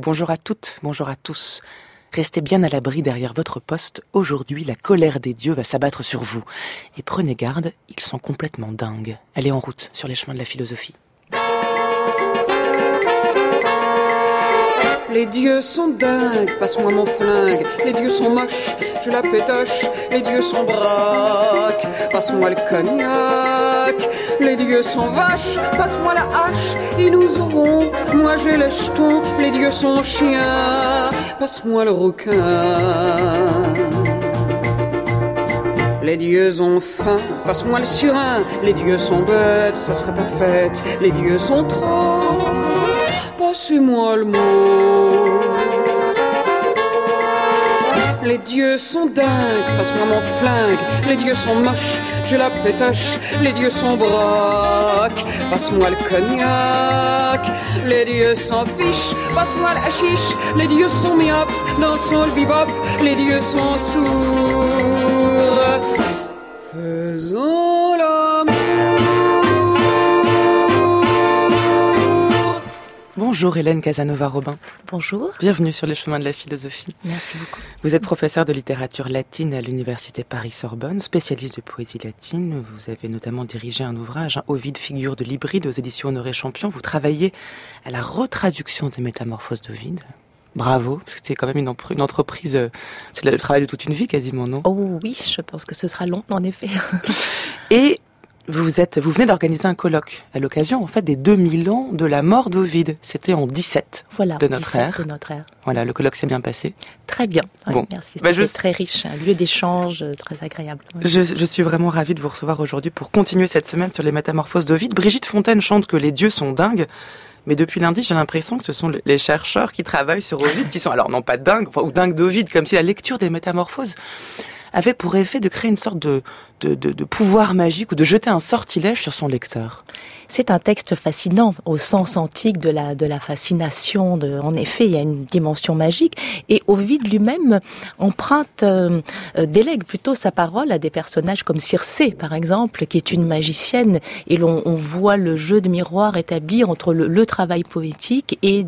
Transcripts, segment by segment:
bonjour à toutes, bonjour à tous. Restez bien à l'abri derrière votre poste. Aujourd'hui, la colère des dieux va s'abattre sur vous. Et prenez garde, ils sont complètement dingues. Allez en route sur les chemins de la philosophie. Les dieux sont dingues, passe-moi mon flingue. Les dieux sont moches, je la pétoche. Les dieux sont braques, passe-moi le cognac. Les dieux sont vaches, passe-moi la hache. Ils nous auront, moi j'ai les jetons. Les dieux sont chiens, passe-moi le rouquin. Les dieux ont faim, passe-moi le surin. Les dieux sont bêtes, ça sera ta fête. Les dieux sont trop, passez-moi le mot. Les dieux sont dingues, passe-moi mon flingue. Les dieux sont moches, je la pétoche. Les dieux sont braques, passe-moi le cognac. Les dieux s'en fichent, passe-moi le hashish. Les dieux sont myopes, dansons le bebop. Les dieux sont sourds, faisons l'amour. Bonjour Hélène Casanova-Robin. Bonjour. Bienvenue sur les chemins de la philosophie. Merci beaucoup. Vous êtes professeur de littérature latine à l'université Paris-Sorbonne, spécialiste de poésie latine. Vous avez notamment dirigé un ouvrage, Ovide, figure de l'hybride, aux éditions Honoré Champion. Vous travaillez à la retraduction des Métamorphoses d'Ovide. Bravo, c'était quand même une entreprise, c'est le travail de toute une vie quasiment, non? Oh oui, je pense que ce sera long, en effet. Et vous venez d'organiser un colloque à l'occasion, en fait, des 2000 ans de la mort d'Ovide. C'était en 17 voilà, de notre ère. De notre ère. Voilà, le colloque s'est bien passé. Très bien, oui, bon. Merci. C'était très riche, un lieu d'échange très agréable. Oui. Je suis vraiment ravie de vous recevoir aujourd'hui pour continuer cette semaine sur les Métamorphoses d'Ovide. Brigitte Fontaine chante que les dieux sont dingues. Mais depuis lundi, j'ai l'impression que ce sont les chercheurs qui travaillent sur Ovide qui sont, alors non pas dingues, ou dingues d'Ovide, comme si la lecture des Métamorphoses avait pour effet de créer une sorte de pouvoir magique ou de jeter un sortilège sur son lecteur. C'est un texte fascinant au sens antique de la fascination. En effet, il y a une dimension magique. Et Ovide lui-même délègue plutôt sa parole à des personnages comme Circé, par exemple, qui est une magicienne. Et on voit le jeu de miroir établi entre le travail poétique et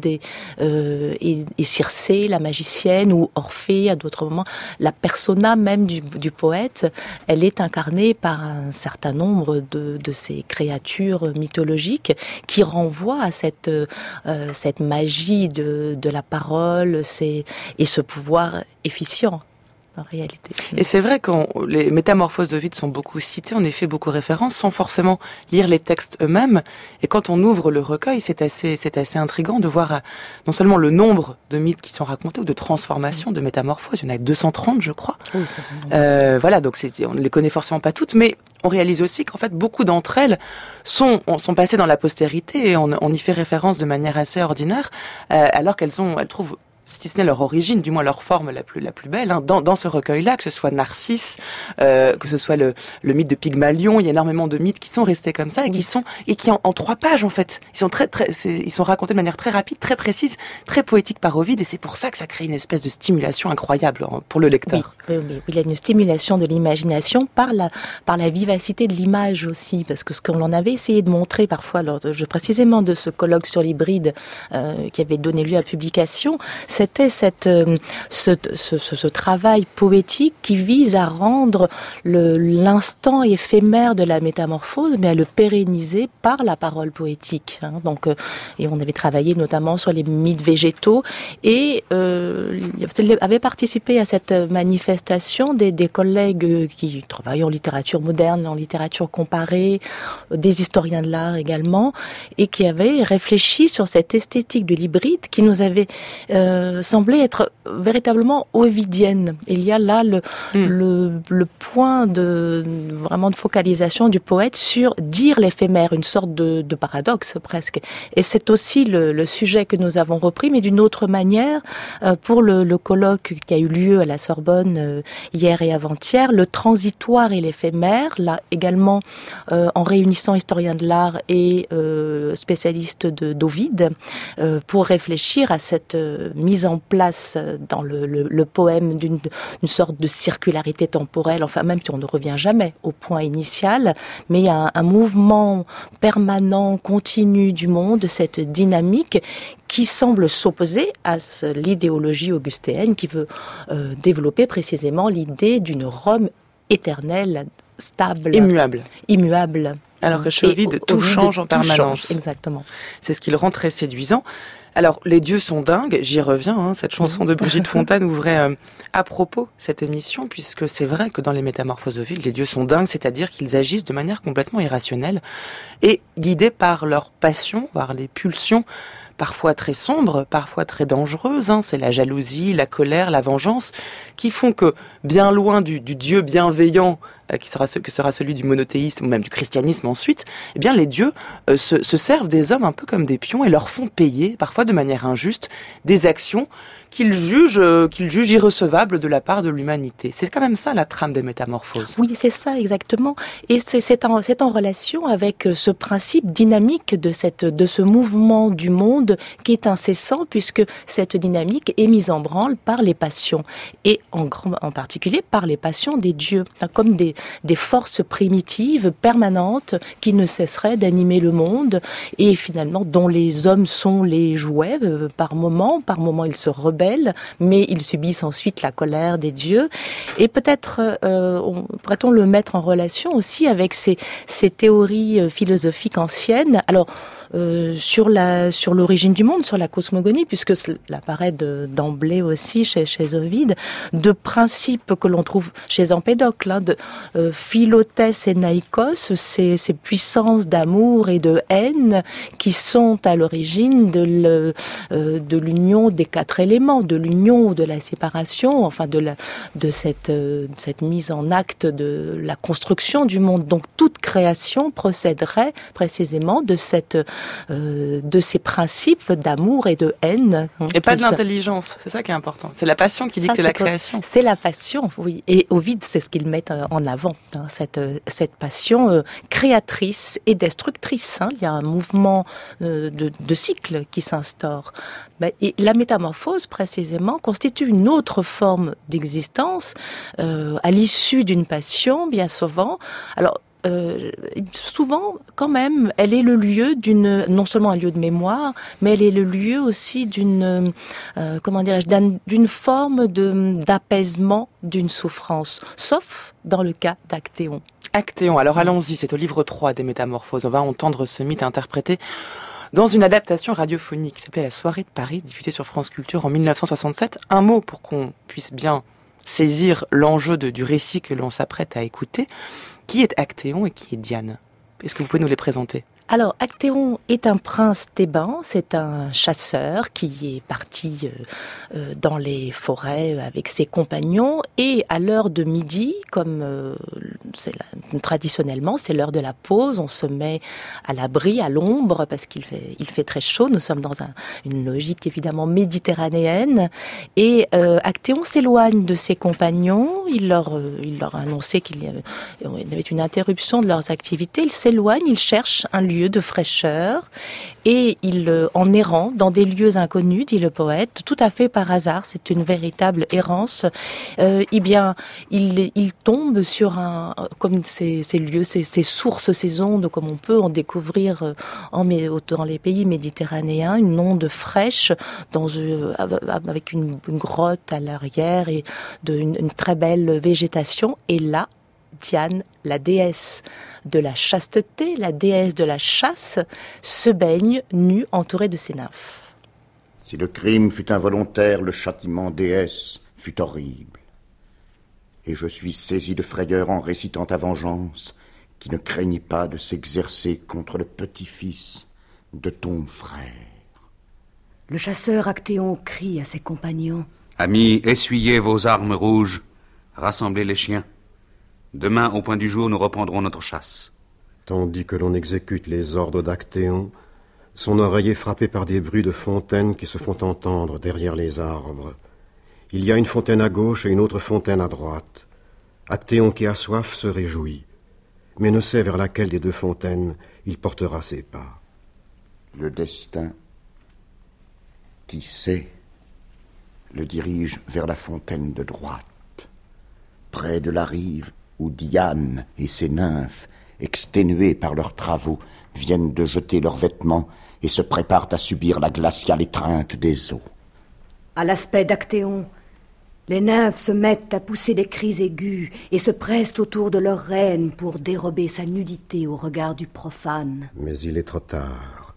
Circé, la magicienne, ou Orphée, à d'autres moments. La persona même du poète, elle est incarnée par un certain nombre de ces créatures mythologiques qui renvoient à cette magie de la parole et ce pouvoir efficient. En réalité. Et c'est vrai que les Métamorphoses d'Ovide sont beaucoup citées, on y fait beaucoup référence, sans forcément lire les textes eux-mêmes. Et quand on ouvre le recueil, c'est assez intriguant de voir non seulement le nombre de mythes qui sont racontés ou de transformations, de métamorphoses. Il y en a 230, je crois. Oui, c'est vrai. Voilà, donc on ne les connaît forcément pas toutes, mais on réalise aussi qu'en fait, beaucoup d'entre elles sont passées dans la postérité et on y fait référence de manière assez ordinaire, alors elles trouvent, si ce n'est leur origine, du moins leur forme la plus belle, hein, dans ce recueil-là, que ce soit Narcisse, que ce soit le mythe de Pygmalion, il y a énormément de mythes qui sont restés comme ça et qui en 3 pages en fait, ils sont racontés de manière très rapide, très précise, très poétique par Ovide, et c'est pour ça que ça crée une espèce de stimulation incroyable pour le lecteur. Oui, il y a une stimulation de l'imagination par la vivacité de l'image aussi, parce que ce qu'on avait essayé de montrer parfois précisément de ce colloque sur l'hybride qui avait donné lieu à publication, c'était ce travail poétique qui vise à rendre l'instant éphémère de la métamorphose, mais à le pérenniser par la parole poétique. Hein. Donc, et on avait travaillé notamment sur les mythes végétaux et avait participé à cette manifestation des collègues qui travaillent en littérature moderne, en littérature comparée, des historiens de l'art également, et qui avaient réfléchi sur cette esthétique de l'hybride qui nous avait semblait être véritablement ovidienne. Il y a là le point vraiment de focalisation du poète sur dire l'éphémère, une sorte de paradoxe presque. Et c'est aussi le sujet que nous avons repris, mais d'une autre manière, pour le colloque qui a eu lieu à la Sorbonne hier et avant-hier, le transitoire et l'éphémère, là également en réunissant historiens de l'art et spécialistes d'Ovide, pour réfléchir à cette mise mise en place dans le poème d'une sorte de circularité temporelle, enfin même si on ne revient jamais au point initial, mais il y a un mouvement permanent, continu du monde, cette dynamique qui semble s'opposer à l'idéologie augustéenne qui veut développer précisément l'idée d'une Rome éternelle, stable, immuable. Alors que chez Ovide, tout change en permanence. Exactement. C'est ce qui le rend très séduisant. Alors, les dieux sont dingues, j'y reviens, cette chanson de Brigitte Fontaine ouvrait à propos cette émission, puisque c'est vrai que dans les Métamorphoses d'Ovide, les dieux sont dingues, c'est-à-dire qu'ils agissent de manière complètement irrationnelle et guidés par leur passion, par les pulsions, parfois très sombres, parfois très dangereuses. C'est la jalousie, la colère, la vengeance, qui font que, bien loin du Dieu bienveillant, que sera celui du monothéisme ou même du christianisme ensuite, eh bien les dieux se servent des hommes un peu comme des pions et leur font payer, parfois de manière injuste, des actions qu'ils jugent irrecevables de la part de l'humanité. C'est quand même ça la trame des Métamorphoses. Oui, c'est ça exactement. Et c'est en relation avec ce principe dynamique de ce mouvement du monde qui est incessant, puisque cette dynamique est mise en branle par les passions et en particulier par les passions des dieux, comme des forces primitives permanentes qui ne cesseraient d'animer le monde et finalement dont les hommes sont les jouets par moments ils se rebellent, mais ils subissent ensuite la colère des dieux. Et peut-être pourrait-on le mettre en relation aussi avec ces théories philosophiques anciennes. Alors, sur l'origine du monde, sur la cosmogonie, puisque cela apparaît d'emblée aussi chez Ovide, de principes que l'on trouve chez Empédocle, de philotès et naïkos, ces puissances d'amour et de haine qui sont à l'origine de l'union des quatre éléments, de l'union ou de la séparation, enfin de cette mise en acte de la construction du monde. Donc toute création procéderait précisément de ces principes d'amour et de haine. Et pas de l'intelligence, c'est ça qui est important. C'est la passion qui dicte la création. C'est la passion, oui. Et Ovide, c'est ce qu'il met en avant, cette passion créatrice et destructrice. Il y a un mouvement de cycle qui s'instaure. Et la métamorphose, précisément, constitue une autre forme d'existence à l'issue d'une passion, bien souvent. Alors, souvent, quand même, elle est le lieu non seulement un lieu de mémoire, mais elle est le lieu aussi d'une forme d'apaisement d'une souffrance, sauf dans le cas d'Actéon. Actéon, alors allons-y, c'est au livre 3 des Métamorphoses. On va entendre ce mythe interprété dans une adaptation radiophonique qui s'appelait La Soirée de Paris, diffusée sur France Culture en 1967. Un mot pour qu'on puisse bien saisir l'enjeu du récit que l'on s'apprête à écouter. Qui est Actéon et qui est Diane ? Est-ce que vous pouvez nous les présenter ? Alors, Actéon est un prince thébain, c'est un chasseur qui est parti dans les forêts avec ses compagnons et à l'heure de midi, comme traditionnellement, c'est l'heure de la pause, on se met à l'abri, à l'ombre, parce qu'il fait très chaud, nous sommes dans une logique évidemment méditerranéenne, et Actéon s'éloigne de ses compagnons, il leur a annoncé qu'il y avait une interruption de leurs activités, il s'éloigne, il cherche un lieu de fraîcheur et en errant dans des lieux inconnus, dit le poète, tout à fait par hasard, c'est une véritable errance, il tombe sur comme ces lieux, ces sources, ces ondes, comme on peut en découvrir dans les pays méditerranéens, une onde fraîche avec une grotte à l'arrière et une très belle végétation, et là, Diane, la déesse de la chasteté, la déesse de la chasse, se baigne nue entourée de ses nymphes. Si le crime fut involontaire, le châtiment, déesse, fut horrible. Et je suis saisi de frayeur en récitant ta vengeance, qui ne craignit pas de s'exercer contre le petit-fils de ton frère. Le chasseur Actéon crie à ses compagnons. Amis, essuyez vos armes rouges, rassemblez les chiens. Demain, au point du jour, nous reprendrons notre chasse. Tandis que l'on exécute les ordres d'Actéon, son oreille est frappée par des bruits de fontaines qui se font entendre derrière les arbres. Il y a une fontaine à gauche et une autre fontaine à droite. Actéon qui a soif se réjouit, mais ne sait vers laquelle des deux fontaines il portera ses pas. Le destin, qui sait, le dirige vers la fontaine de droite, près de la rive où Diane et ses nymphes, exténuées par leurs travaux, viennent de jeter leurs vêtements et se préparent à subir la glaciale étreinte des eaux. À l'aspect d'Actéon, les nymphes se mettent à pousser des cris aigus et se pressent autour de leur reine pour dérober sa nudité au regard du profane. Mais il est trop tard.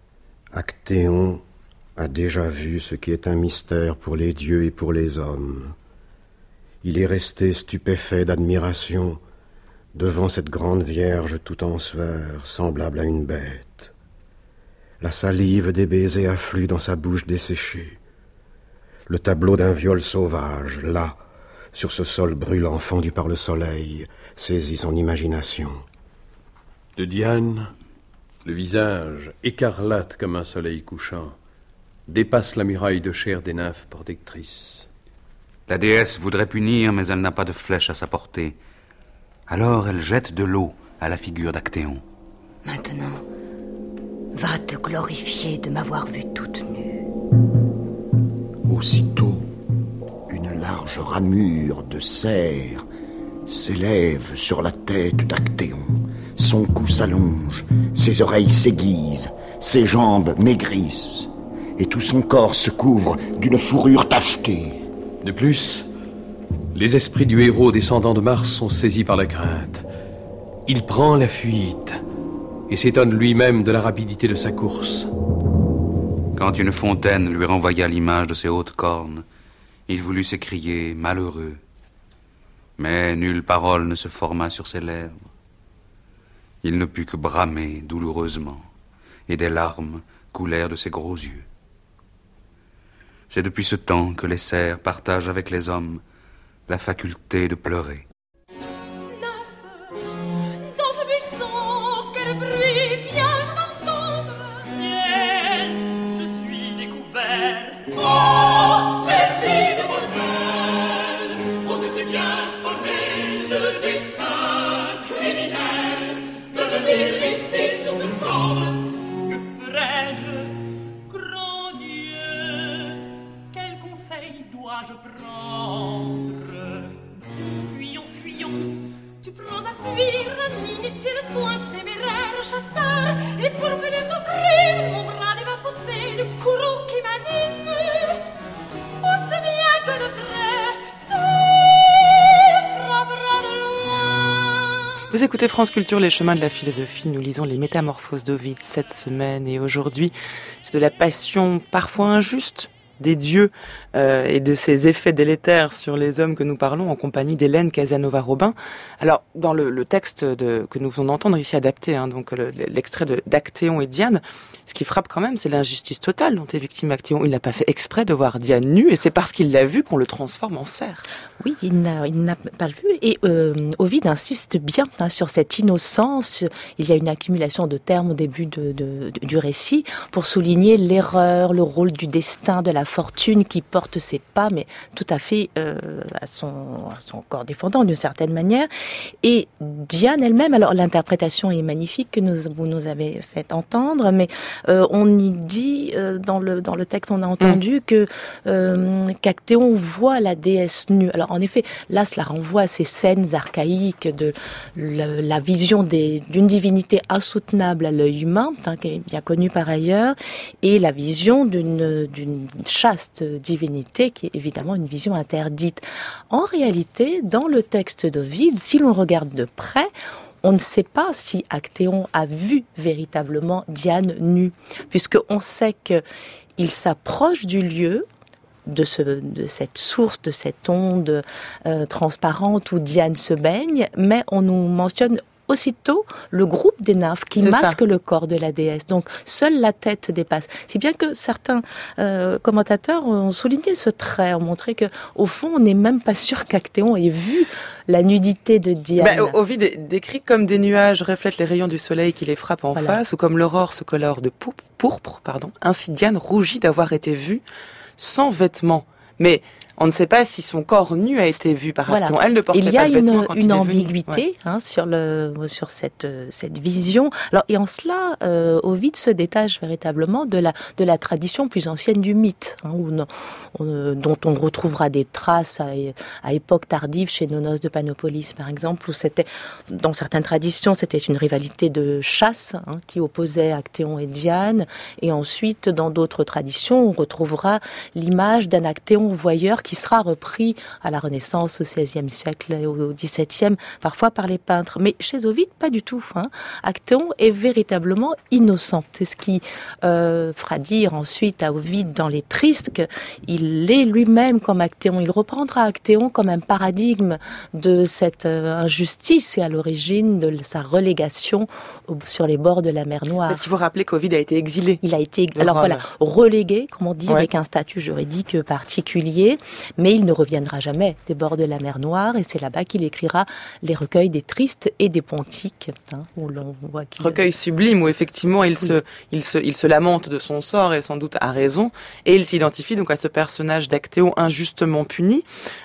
Actéon a déjà vu ce qui est un mystère pour les dieux et pour les hommes. Il est resté stupéfait d'admiration devant cette grande vierge tout en sueur, semblable à une bête. La salive des baisers afflue dans sa bouche desséchée. Le tableau d'un viol sauvage, là, sur ce sol brûlant fendu par le soleil, saisit son imagination. De Diane, le visage, écarlate comme un soleil couchant, dépasse la muraille de chair des nymphes protectrices. La déesse voudrait punir, mais elle n'a pas de flèche à sa portée. Alors elle jette de l'eau à la figure d'Actéon. Maintenant, va te glorifier de m'avoir vue toute nue. Aussitôt, une large ramure de cerf s'élève sur la tête d'Actéon. Son cou s'allonge, ses oreilles s'aiguisent, ses jambes maigrissent, et tout son corps se couvre d'une fourrure tachetée. De plus, les esprits du héros descendant de Mars sont saisis par la crainte. Il prend la fuite et s'étonne lui-même de la rapidité de sa course. Quand une fontaine lui renvoya l'image de ses hautes cornes, il voulut s'écrier malheureux. Mais nulle parole ne se forma sur ses lèvres. Il ne put que bramer douloureusement, et des larmes coulèrent de ses gros yeux. C'est depuis ce temps que les cerfs partagent avec les hommes la faculté de pleurer. Et pour punir ton crime, mon bras va pousser le courroux qui m'anime. Aussi bien que de près, tu frapperas de loin. Vous écoutez France Culture, les chemins de la philosophie. Nous lisons les Métamorphoses d'Ovide cette semaine. Et aujourd'hui, c'est de la passion parfois injuste des dieux et de ces effets délétères sur les hommes que nous parlons en compagnie d'Hélène Casanova-Robin. Alors, dans le texte que nous venons d'entendre ici adapté, donc l'extrait d'Actéon et Diane, ce qui frappe quand même, c'est l'injustice totale dont est victime Actéon. Il n'a pas fait exprès de voir Diane nue, et c'est parce qu'il l'a vue qu'on le transforme en cerf. Oui, il n'a pas vu, et Ovide insiste bien sur cette innocence. Il y a une accumulation de termes au début du récit pour souligner l'erreur, le rôle du destin, de la fortune qui porte ses pas, mais tout à fait à son corps défendant d'une certaine manière. Et Diane elle-même, alors l'interprétation est magnifique que vous nous avez fait entendre, mais on y dit dans le texte, on a entendu que qu'Actéon voit la déesse nue. Alors en effet, là cela renvoie à ces scènes archaïques de la vision d'une divinité insoutenable à l'œil humain, qui est bien connue par ailleurs, et la vision d'une chaste divinité qui est évidemment une vision interdite. En réalité, dans le texte d'Ovide, si l'on regarde de près, on ne sait pas si Actéon a vu véritablement Diane nue, puisqu'on sait qu'il s'approche du lieu, de cette source, de cette onde transparente où Diane se baigne, mais on nous mentionne aussitôt le groupe des nymphes qui masque le corps de la déesse. Donc, seule la tête dépasse. Si bien que certains commentateurs ont souligné ce trait, ont montré que, au fond, on n'est même pas sûr qu'Actéon ait vu la nudité de Diane. Ovide décrit comme des nuages reflètent les rayons du soleil qui les frappent en face, ou comme l'aurore se colore de pourpre, ainsi Diane rougit d'avoir été vue sans vêtements. Mais on ne sait pas si son corps nu a été vu par Actéon. Elle ne portait il y a pas de vêtements quand il est une venu. ambiguïté sur cette vision. Alors, et en cela, Ovide se détache véritablement de la tradition plus ancienne du mythe, dont on retrouvera des traces à époque tardive chez Nonos de Panopolis, par exemple, où c'était, dans certaines traditions, c'était une rivalité de chasse qui opposait Actéon et Diane. Et ensuite, dans d'autres traditions, on retrouvera l'image d'un Actéon voyeur qui sera repris à la Renaissance, au XVIe siècle et au XVIIe, parfois par les peintres. Mais chez Ovide, pas du tout. Actéon est véritablement innocent. C'est ce qui fera dire ensuite à Ovide dans les Tristes qu'il est lui-même comme Actéon. Il reprendra Actéon comme un paradigme de cette injustice et à l'origine de sa relégation sur les bords de la mer Noire. Parce qu'il faut rappeler qu'Ovide a été exilé. Il a été relégué, comme on dit, avec un statut juridique particulier, mais il ne reviendra jamais des bords de la mer Noire, et c'est là-bas qu'il écrira les recueils des Tristes et des Pontiques, où l'on voit qu'il... Recueil sublime où effectivement il se lamente de son sort, et sans doute à raison, et il s'identifie donc à ce personnage d'Actéon injustement puni.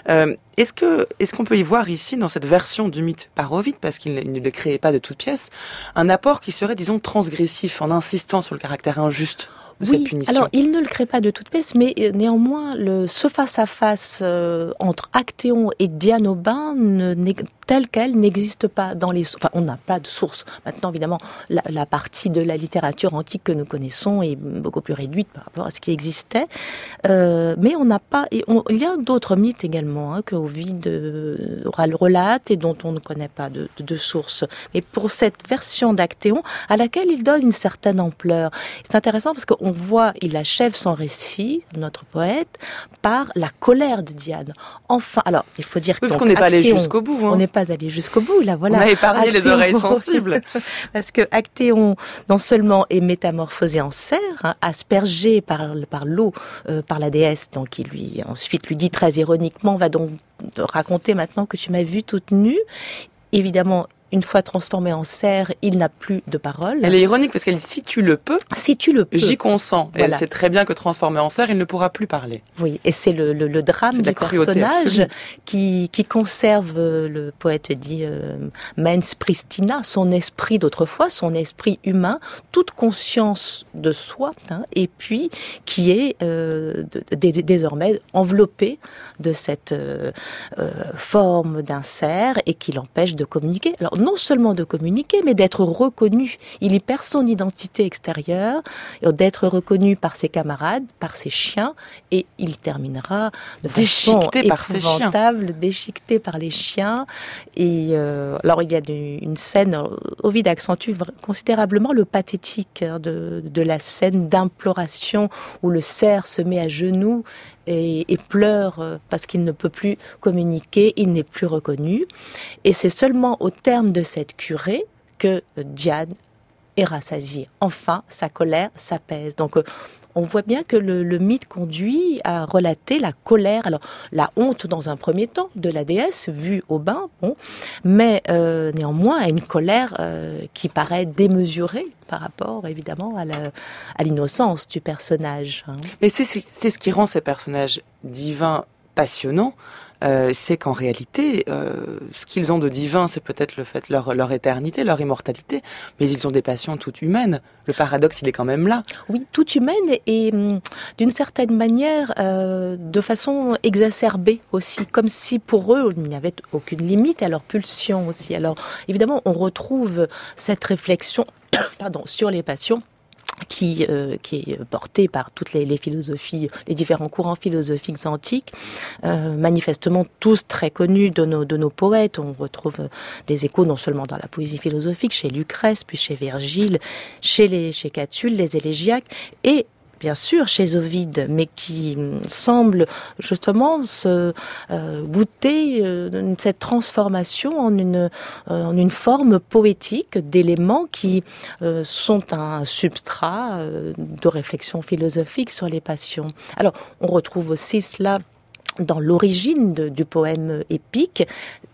Est-ce qu'on peut y voir ici, dans cette version du mythe par Ovide, parce qu'il ne le créait pas de toute pièce, un apport qui serait, disons, transgressif, en insistant sur le caractère injuste de cette punition? Alors, il ne le crée pas de toute pièce, mais néanmoins, ce face-à-face entre Actéon et Diane Aubin tel qu'elle n'existe pas dans les... Enfin, on n'a pas de source. Maintenant, évidemment, la partie de la littérature antique que nous connaissons est beaucoup plus réduite par rapport à ce qui existait. Mais on n'a pas... il y a d'autres mythes également que Ovide relate et dont on ne connaît pas de source. Mais pour cette version d'Actéon, à laquelle il donne une certaine ampleur. C'est intéressant parce qu'on voit, il achève son récit, notre poète, par la colère de Diane. Enfin, alors, il faut dire parce qu'on n'est pas allé jusqu'au bout. On n'est pas allé jusqu'au bout, là, voilà. On a épargné les oreilles sensibles. Parce que Actéon, non seulement est métamorphosé en cerf, aspergé par l'eau, par la déesse, donc qui ensuite lui dit très ironiquement, va donc raconter maintenant que tu m'as vue toute nue. Évidemment, une fois transformé en cerf, il n'a plus de parole. Elle est ironique parce qu'elle dit « si tu le peux, j'y consens ». Voilà. Elle sait très bien que transformé en cerf, il ne pourra plus parler. Oui, et c'est le drame du personnage qui conserve, le poète dit, mens pristina, son esprit d'autrefois, son esprit humain, toute conscience de soi, et puis qui est désormais enveloppé de cette forme d'un cerf et qui l'empêche de communiquer. Alors, non seulement de communiquer, mais d'être reconnu. Il y perd son identité extérieure, d'être reconnu par ses camarades, par ses chiens, et il terminera de façon épouvantable, déchiqueté par les chiens. Et alors il y a une scène, Ovide accentue considérablement le pathétique de la scène d'imploration où le cerf se met à genoux et pleure parce qu'il ne peut plus communiquer, il n'est plus reconnu. Et c'est seulement au terme de cette curée que Diane est rassasiée. Enfin, sa colère s'apaise. Donc, on voit bien que le mythe conduit à relater la colère, alors la honte dans un premier temps de la déesse vue au bain, mais néanmoins à une colère qui paraît démesurée par rapport évidemment à l'innocence du personnage. Mais c'est ce qui rend ces personnages divins passionnants. C'est qu'en réalité, ce qu'ils ont de divin, c'est peut-être le fait leur éternité, leur immortalité, mais ils ont des passions toutes humaines. Le paradoxe, il est quand même là. Oui, toute humaine et d'une certaine manière, de façon exacerbée aussi, comme si pour eux, il n'y avait aucune limite à leur pulsion aussi. Alors, évidemment, on retrouve cette réflexion sur les passions qui est porté par toutes les philosophies, les différents courants philosophiques antiques, manifestement tous très connus de nos poètes. On retrouve des échos non seulement dans la poésie philosophique, chez Lucrèce, puis chez Virgile, chez Catulle, les élégiaques, et bien sûr chez Ovide, mais qui semble justement se goûter cette transformation en une forme poétique d'éléments qui sont un substrat de réflexion philosophique sur les passions. Alors, on retrouve aussi cela dans l'origine du poème épique.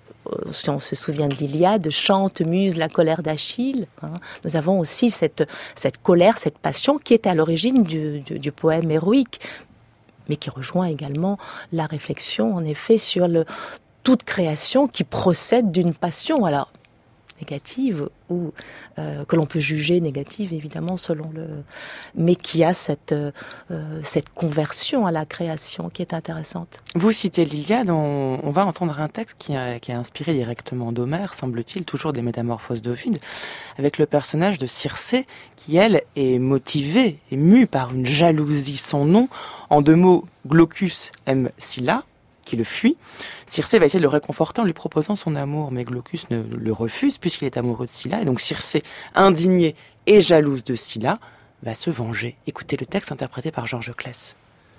Si on se souvient de l'Iliade, chante, muse la colère d'Achille. Nous avons aussi cette colère, cette passion qui est à l'origine du poème héroïque. mais qui rejoint également la réflexion, en effet, sur toute création qui procède d'une passion. Alors, négative ou que l'on peut juger négative évidemment mais qui a cette conversion à la création qui est intéressante. Vous citez l'Iliade, on va entendre un texte qui est inspiré directement d'Homère, semble-t-il, toujours des Métamorphoses d'Ovide, avec le personnage de Circé qui, elle, est motivée, est mue par une jalousie sans nom. En 2 mots, Glaucus aime Scylla, qui le fuit. Circé va essayer de le réconforter en lui proposant son amour, mais Glaucus ne le refuse puisqu'il est amoureux de Scylla. Et donc Circé, indignée et jalouse de Scylla, va se venger. Écoutez le texte interprété par Georges Claes.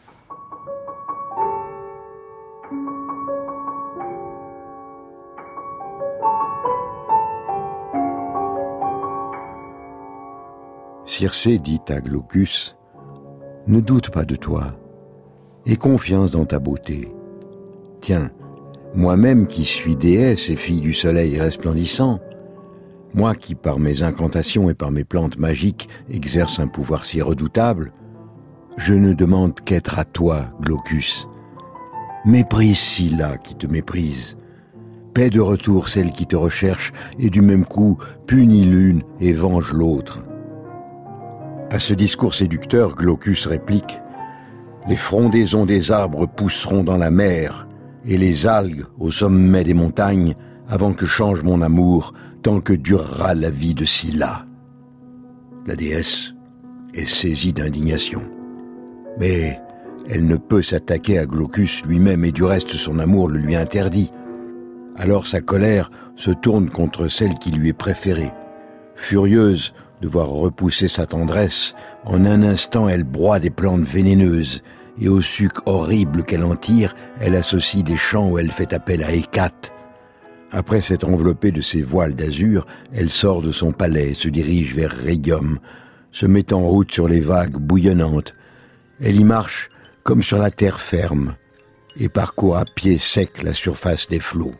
Circé dit à Glaucus, « Ne doute pas de toi, aie confiance dans ta beauté. Tiens, moi-même qui suis déesse et fille du soleil resplendissant, moi qui par mes incantations et par mes plantes magiques exerce un pouvoir si redoutable, je ne demande qu'être à toi, Glaucus. Méprise Scylla qui te méprise, paie de retour celle qui te recherche et du même coup punis l'une et venge l'autre. » À ce discours séducteur, Glaucus réplique, « Les frondaisons des arbres pousseront dans la mer, et les algues au sommet des montagnes, avant que change mon amour, tant que durera la vie de Scylla. » La déesse est saisie d'indignation. Mais elle ne peut s'attaquer à Glaucus lui-même, et du reste son amour le lui interdit. Alors sa colère se tourne contre celle qui lui est préférée. Furieuse de voir repousser sa tendresse, en un instant elle broie des plantes vénéneuses, et au suc horrible qu'elle en tire, elle associe des chants où elle fait appel à Hécate. Après s'être enveloppée de ses voiles d'azur, elle sort de son palais et se dirige vers Rhégium, se met en route sur les vagues bouillonnantes. Elle y marche comme sur la terre ferme, et parcourt à pied sec la surface des flots.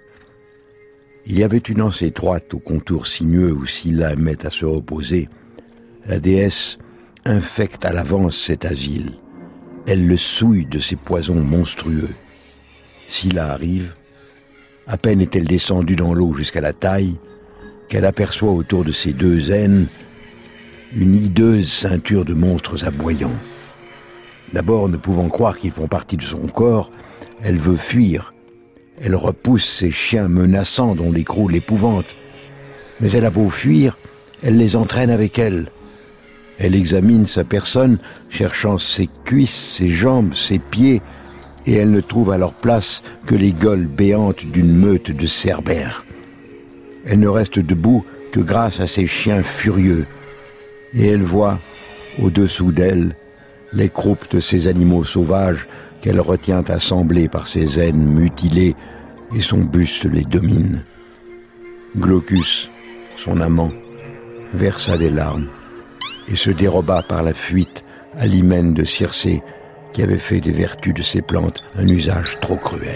Il y avait une anse étroite aux contours sinueux où Scylla aimait à se reposer. La déesse infecte à l'avance cet asile. Elle le souille de ses poisons monstrueux. Scylla arrive. À peine est-elle descendue dans l'eau jusqu'à la taille, qu'elle aperçoit autour de ses 2 aines une hideuse ceinture de monstres aboyants. D'abord, ne pouvant croire qu'ils font partie de son corps, elle veut fuir. Elle repousse ces chiens menaçants dont l'écroule l'épouvante. Mais elle a beau fuir, elle les entraîne avec elle. Elle examine sa personne, cherchant ses cuisses, ses jambes, ses pieds, et elle ne trouve à leur place que les gueules béantes d'une meute de cerbères. Elle ne reste debout que grâce à ces chiens furieux, et elle voit, au-dessous d'elle, les croupes de ces animaux sauvages qu'elle retient assemblés par ses aines mutilées, et son buste les domine. Glaucus, son amant, versa des larmes, et se déroba par la fuite à l'hymen de Circé, qui avait fait des vertus de ces plantes un usage trop cruel.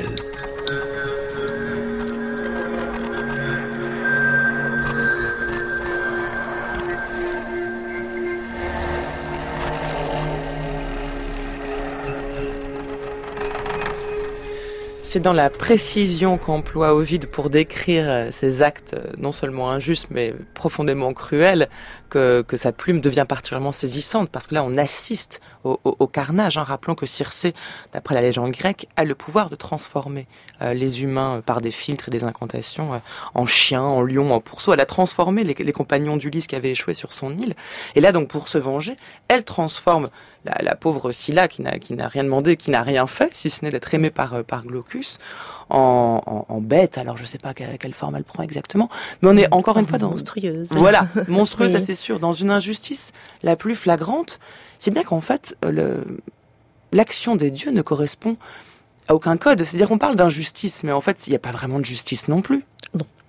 C'est dans la précision qu'emploie Ovide pour décrire ces actes non seulement injustes mais profondément cruels que sa plume devient particulièrement saisissante, parce que là on assiste au carnage. Rappelons que Circé, d'après la légende grecque, a le pouvoir de transformer les humains par des filtres et des incantations en chiens, en lions, en pourceaux. Elle a transformé les compagnons d'Ulysse qui avaient échoué sur son île, et là donc pour se venger, elle transforme la pauvre Scylla qui n'a rien demandé, qui n'a rien fait, si ce n'est d'être aimée par Glaucus, en bête. Alors je sais pas quelle forme elle prend exactement, mais on est encore une fois dans... Monstrueuse. Voilà, monstrueuse, Oui. ça c'est sûr, dans une injustice la plus flagrante. C'est bien qu'en fait, l'action des dieux ne correspond à aucun code. C'est-à-dire qu'on parle d'injustice, mais en fait, il n'y a pas vraiment de justice non plus. Non.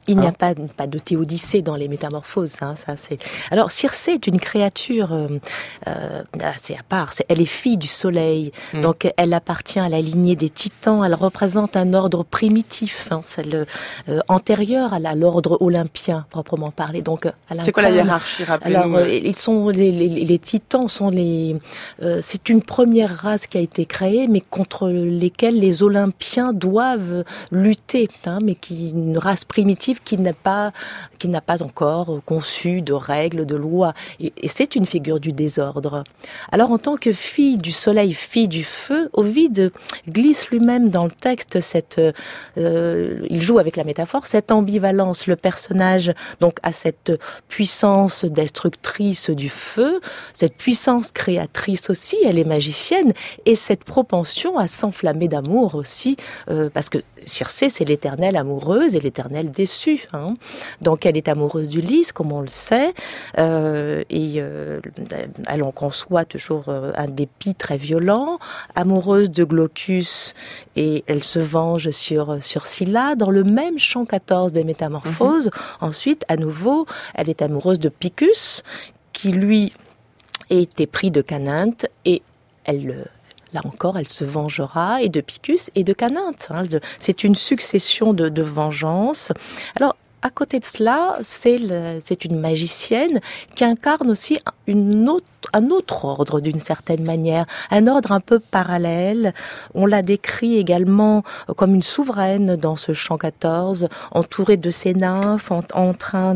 Il n'y a pas de théodicée dans les métamorphoses. Hein, ça, c'est... Alors, Circé est une créature assez à part. Elle est fille du soleil, donc elle appartient à la lignée des titans. Elle représente un ordre primitif, antérieur à l'ordre olympien, proprement parlé. Donc, c'est quoi la hiérarchie, rappelez-nous? Alors, ils sont les titans sont c'est une première race qui a été créée, mais contre lesquels les Olympiens doivent lutter, mais qui une race primitive qui n'a pas encore conçu de règles, de lois. Et c'est une figure du désordre. Alors, en tant que fille du soleil, fille du feu, Ovide glisse lui-même dans le texte il joue avec la métaphore, cette ambivalence. Le personnage, donc, a cette puissance destructrice du feu, cette puissance créatrice aussi, elle est magicienne, et cette propension à s'enflammer d'amour aussi, parce que Circé, c'est l'éternelle amoureuse et l'éternelle déçue. Donc elle est amoureuse d'Ulysse, comme on le sait, et elle en conçoit toujours un dépit très violent, amoureuse de Glaucus, et elle se venge sur Scylla, dans le même chant 14 des Métamorphoses. Ensuite, à nouveau, elle est amoureuse de Picus, qui lui est épris de Caninthe, et là encore, elle se vengera, et de Picus et de Caninthe. C'est une succession de vengeances. Alors, à côté de cela, c'est une magicienne qui incarne aussi un autre ordre d'une certaine manière, un ordre un peu parallèle. On la décrit également comme une souveraine dans ce chant 14, entourée de ses nymphes, en train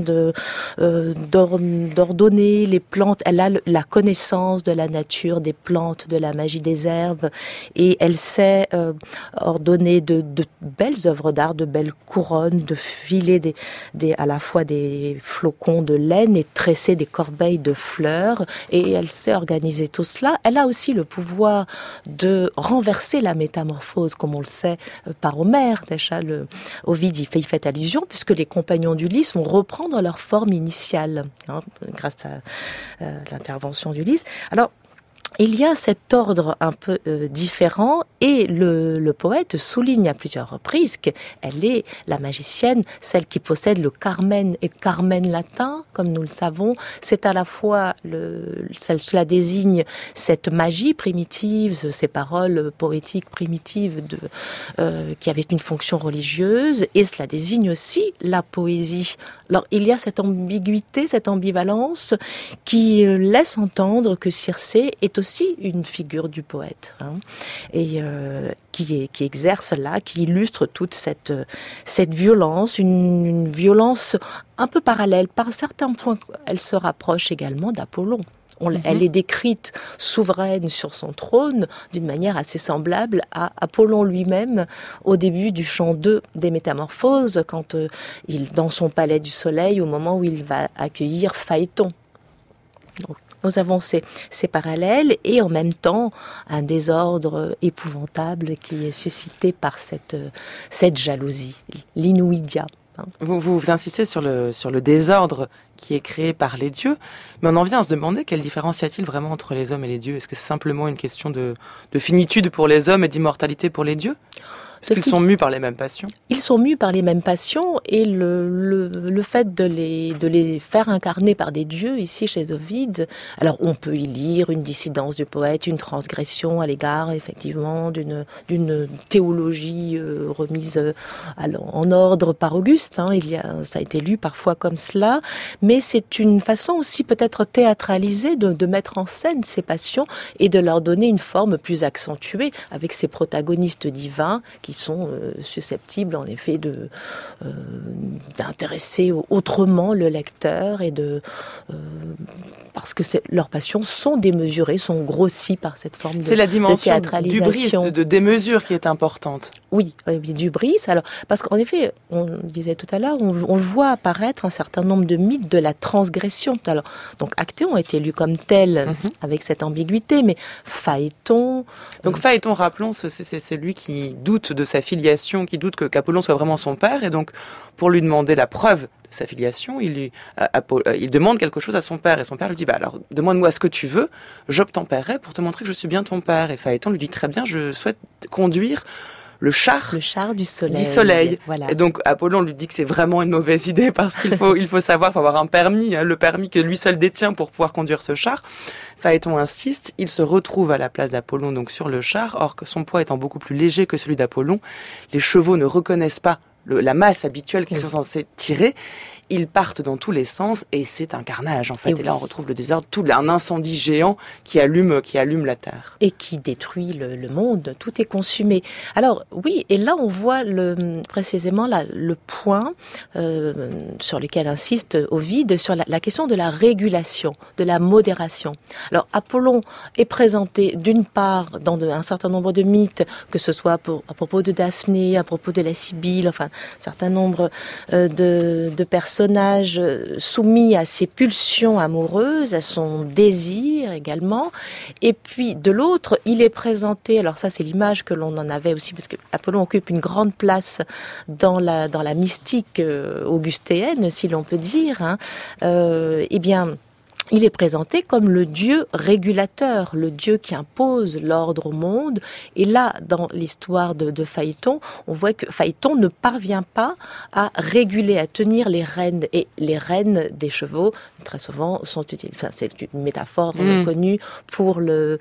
d'ordonner les plantes. Elle a la connaissance de la nature, des plantes, de la magie des herbes, et elle sait ordonner de belles œuvres d'art, de belles couronnes, de filer à la fois des flocons de laine et tresser des corbeilles de fleurs, et elle sait organiser tout cela. Elle a aussi le pouvoir de renverser la métamorphose, comme on le sait par Homère. Déjà, Ovide y fait allusion, puisque les compagnons d'Ulysse vont reprendre leur forme initiale, grâce à l'intervention d'Ulysse. Alors, il y a cet ordre un peu différent, et le poète souligne à plusieurs reprises qu'elle est la magicienne, celle qui possède le carmen, et carmen latin, comme nous le savons, c'est à la fois cela désigne cette magie primitive, ces paroles poétiques primitives qui avaient une fonction religieuse, et cela désigne aussi la poésie. Alors il y a cette ambiguïté, cette ambivalence qui laisse entendre que Circé est aussi une figure du poète, et qui exerce là, qui illustre toute cette violence, une violence un peu parallèle. Par certains points, elle se rapproche également d'Apollon. Elle est décrite souveraine sur son trône d'une manière assez semblable à Apollon lui-même au début du chant 2 des Métamorphoses, quand dans son palais du soleil, au moment où il va accueillir Phaéton. Donc, nous avons ces parallèles, et en même temps un désordre épouvantable qui est suscité par cette jalousie, l'inouïdia. Vous insistez sur le désordre qui est créé par les dieux, mais on en vient à se demander quelle différence y a-t-il vraiment entre les hommes et les dieux? Est-ce que c'est simplement une question de finitude pour les hommes et d'immortalité pour les dieux? Est-ce qu'ils sont mus par les mêmes passions? Ils sont mus par les mêmes passions, et le fait de les faire incarner par des dieux ici chez Ovide, alors on peut y lire une dissidence du poète, une transgression à l'égard effectivement d'une théologie remise en ordre par Auguste. Ça a été lu parfois comme cela, mais c'est une façon aussi peut-être théâtralisée de mettre en scène ces passions et de leur donner une forme plus accentuée avec ces protagonistes divins qui sont susceptibles en effet d'intéresser autrement le lecteur, et parce que leurs passions sont démesurées, sont grossies par cette forme de théâtralisation. C'est la dimension de démesure qui est importante. Oui, d'hubris. Alors, parce qu'en effet, on disait tout à l'heure, on le voit apparaître un certain nombre de mythes de la transgression. Alors, donc Actéon a été lu comme tel, avec cette ambiguïté, mais Phaéton... Donc Phaéton, rappelons, c'est lui qui doute de sa filiation, qui doute qu'Apollon soit vraiment son père, et donc pour lui demander la preuve de sa filiation, il demande quelque chose à son père, et son père lui dit alors demande-moi ce que tu veux, j'obtempérerai pour te montrer que je suis bien ton père. Et Phaéton lui dit très bien, je souhaite conduire le char du soleil. Voilà. Et donc Apollon lui dit que c'est vraiment une mauvaise idée parce qu'il faut savoir, il faut avoir un permis, le permis que lui seul détient pour pouvoir conduire ce char. Phaéton insiste, il se retrouve à la place d'Apollon, donc sur le char, or que son poids étant beaucoup plus léger que celui d'Apollon, les chevaux ne reconnaissent pas la masse habituelle qu'ils sont censés tirer. Ils partent dans tous les sens et c'est un carnage en fait. Et là on retrouve le désordre, un incendie géant qui allume la terre. Et qui détruit le monde, tout est consumé. Alors oui, et là on voit précisément le point sur lequel insiste Ovide, sur la question de la régulation, de la modération. Alors Apollon est présenté d'une part dans un certain nombre de mythes, que ce soit à propos de Daphné, à propos de la Sibylle, enfin un certain nombre de personnages soumis à ses pulsions amoureuses, à son désir également. Et puis de l'autre, il est présenté, alors ça c'est l'image que l'on en avait aussi, parce que Apollon occupe une grande place dans la mystique augustéenne, si l'on peut dire, eh bien, il est présenté comme le dieu régulateur, le dieu qui impose l'ordre au monde. Et là, dans l'histoire de Phaéton, on voit que Phaéton ne parvient pas à réguler, à tenir les rênes. Et les rênes des chevaux, très souvent, sont utilisées. Enfin, c'est une métaphore connue pour